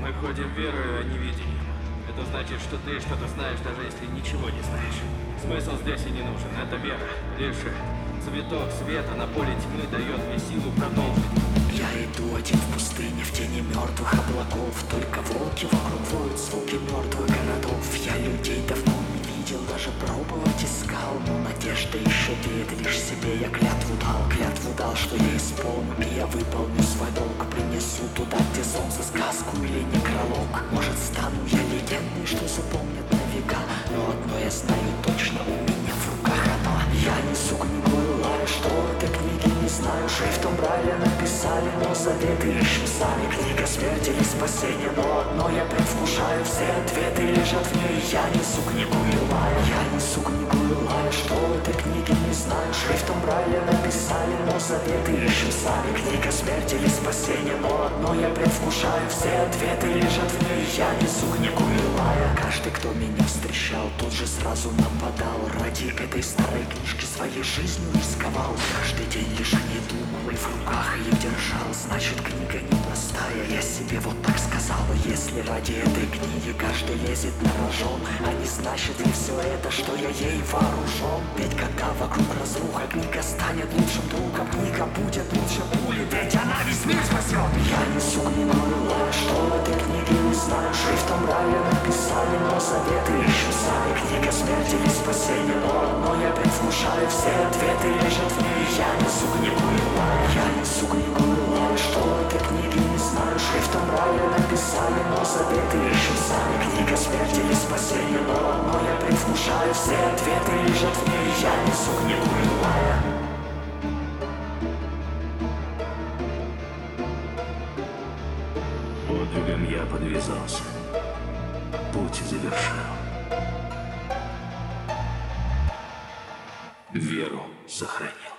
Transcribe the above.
Мы ходим верою, а не видением. Это значит, что ты что-то знаешь, даже если ничего не знаешь. Смысл здесь и не нужен, это вера. Лишь цветок света на поле тьмы дает мне силу продолжить. Я иду один в пустыне, в тени мертвых облаков. Только волки вокруг воют, звуки мертвых городов. Я людей давно не видел, даже пробовать искал. Но надежда еще веет, лишь себе я клятву дал, что я исполню. И я выполню свой долг, принесу туда, где солнце, сказку или некролог. Может, стану я легендой, что запомнят на века. Но одно я знаю точно, у меня в руках оно. Я несу книгу и лаю, что этой книги не знаю. Шрифтом Брайля написали, но заветы ищем сами. Книга смерти или спасения, но одно я предвкушаю. Все ответы лежат в ней, я несу книгу и лаю. Я несу книгу и лаю, что этой книги не знаю. Шрифтом Брайля написали, но заветы ищем сами. Книга смерти или спасения, но одно я предвкушаю. Все ответы лежат в ней, я несу книгу и лаю. Каждый, кто меня встречал, тут же сразу нападал. Ради этой старой книжки своей жизнью рисковал. Каждый день лишь не думал и в руках ее держал. Значит, книга непростая, я себе вот так сказал. Если ради этой книги каждый лезет на рожон, а не значит ли все это, что я ей вооружен? Ведь когда вокруг разруха, книга станет лучшим другом. Книга будет лучше пули, ведь она весь мир спасет. Я несу книгу и лаю, что этой книги не знаю. Шрифтом Брайля написали, но советы ищу сами. Книга смерти или спасения, но одно я предвкушаю. Все ответы лежат в ней, я несу книгу и лаю. Я несу книгу и лаю, что этой книги не знаю. Шрифтом Брайля написали, но советы ищу сами. Книга смерти или спасения, но одно я предвкушаю. Все ответы лежат в ней, я несу книгу и лаю. Подвигом я подвязался, путь завершил. Веру сохранил.